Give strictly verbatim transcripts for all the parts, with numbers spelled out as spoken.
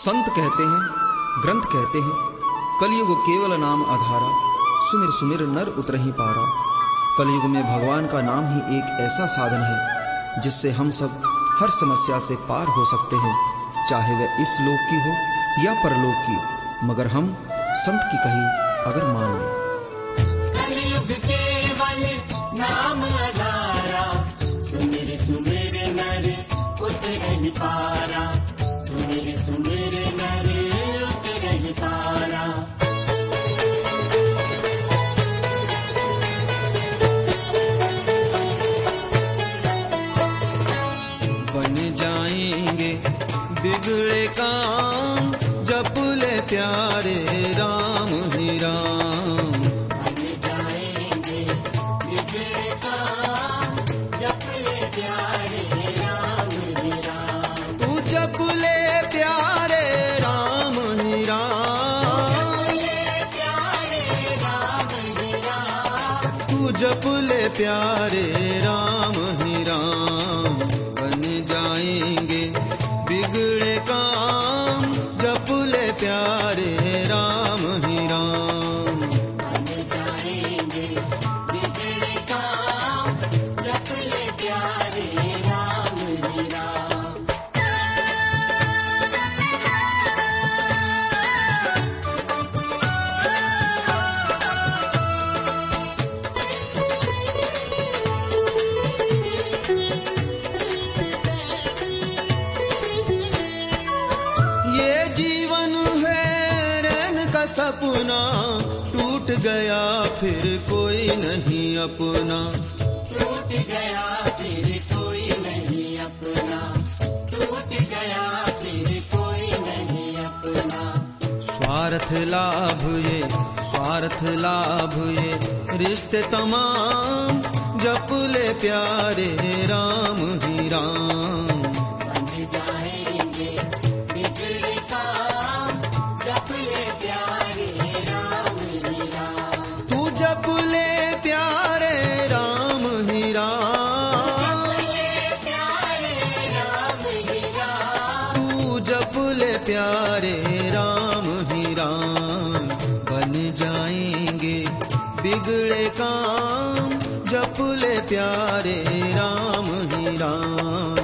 संत कहते हैं, ग्रंथ कहते हैं, कलयुग केवल नाम आधारा, सुमिर सुमिर नर उतरहि पारा। कलयुग में भगवान का नाम ही एक ऐसा साधन है जिससे हम सब हर समस्या से पार हो सकते हैं, चाहे वह इस लोक की हो या परलोक की, मगर हम संत की कही अगर मान लें। कलयुग केवल नाम आधारा, सुमिर सुमिर नर उतरहि पारा, सुमिर सुमिर नर उतरहि पारा। बन जाएंगे बिगड़े काम, जप ले प्यारे राम ही राम। बन जाएंगे बिगड़े काम, जप ले प्यारे राम ही राम। तू जप ले प्यारे राम ही राम, तू जप ले प्यारे राम ही राम। बन जाएंगे बिगड़े काम, जप ले प्यारे राम ही राम। बन जाएंगे बिगड़े काम, जप ले प्यारे राम ही राम। ये जीवन है रैन का सपना, टूट गया फिर कोई नहीं अपना। टूट गया फिर कोई नहीं अपना, टूट गया फिर कोई नहीं अपना। स्वार्थ लाभ ये स्वार्थ लाभ ये रिश्ते तमाम, जप ले प्यारे राम ही राम। बन जाएंगे बिगड़े काम, जप ले प्यारे राम ही राम। तू जप ले प्यारे राम ही राम, तू जप ले प्यारे राम ही राम। बन जाएंगे बिगड़े काम, जप ले प्यारे राम ही राम।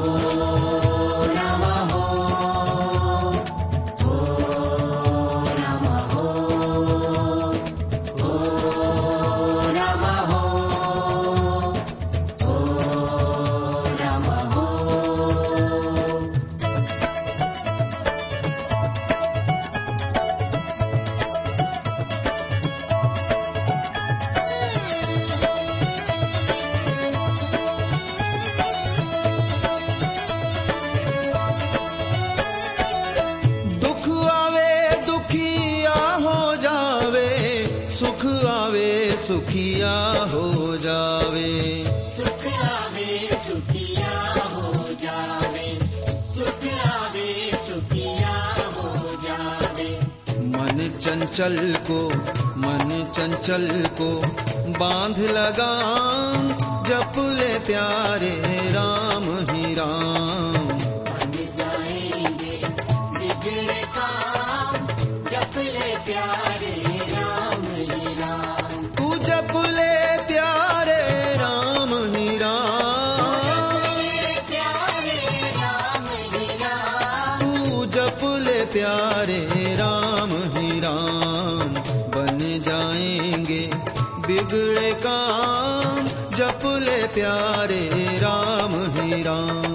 दुख आवे दुखिया हो जावे, सुख आवे सुखिया हो जावे। सुख आवे सुखिया हो जावे, सुख आवे सुखिया हो जावे। मन चंचल को मन चंचल को बांध लगाम, जप ले प्यारे राम ही राम। बन जाएंगे बिगड़े काम, जप ले प्यारे राम ही राम। तू जप ले प्यारे राम ही राम, प्यारे राम ही राम। तू जप ले प्यारे राम ही राम। बन जाएंगे बिगड़े काम, जप ले प्यारे राम ही राम।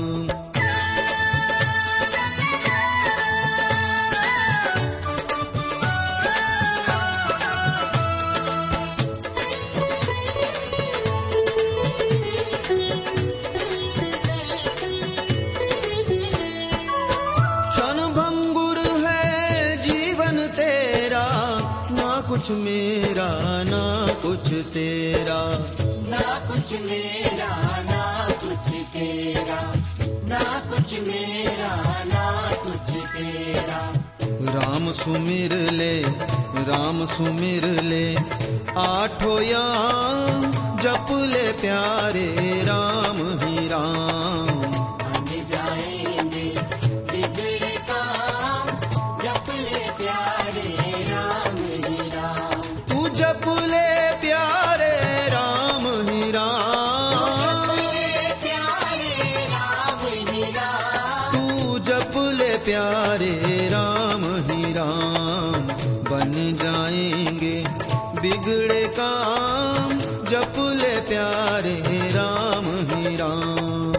क्षणभंगुर है जीवन तेरा, ना कुछ मेरा ना कुछ तेरा। ना कुछ मेरा ना कुछ तेरा, ना कुछ मेरा ना कुछ तेरा। राम सुमिर ले राम सुमिर ले आठो याम, जप ले प्यारे राम ही राम। बन जाएंगे बिगड़े काम, जप ले प्यारे राम ही राम, तू जप ले प्यारे राम ही राम, बन जाएंगे बिगड़े काम, जप ले प्यारे राम ही राम।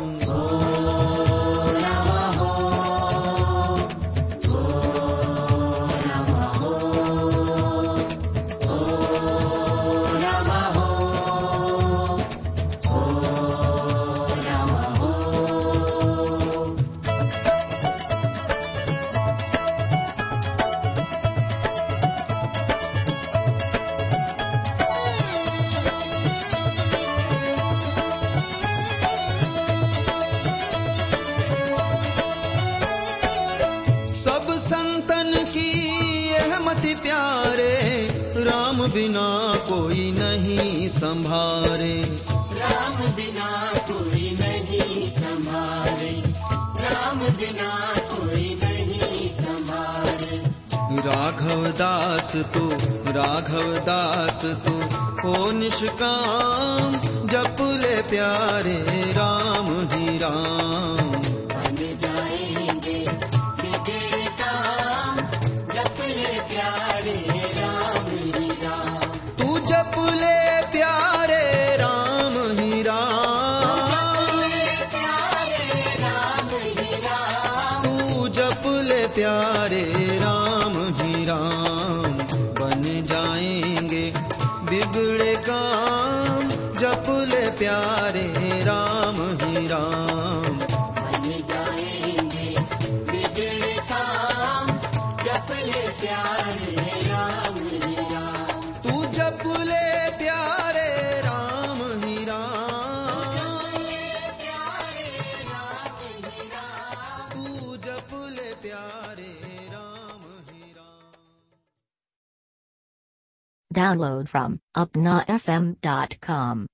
सब संतन की यह मति प्यारे, राम बिना कोई नहीं संभारे, राम बिना कोई नहीं संभाले, राम बिना कोई नहीं संभाले। राघव दास तू राघव दास तू हो निष्काम, जप ले प्यारे राम ही राम, बन जाएंगे बिगड़े काम, जप ले प्यारे राम ही राम। तू जप ले प्यारे राम ही राम, प्यारे राम ही राम, तू जप ले प्यारे राम ही राम, बन जाएंगे बिगड़े काम, जप ले प्यारे राम ही राम, बन जाएंगे बिगड़े काम, जप ले प्यारे राम ही राम। तू जप ले प्यारे राम ही राम, तू जप ले प्यारे राम ही Ram. Download from upna f m dot com.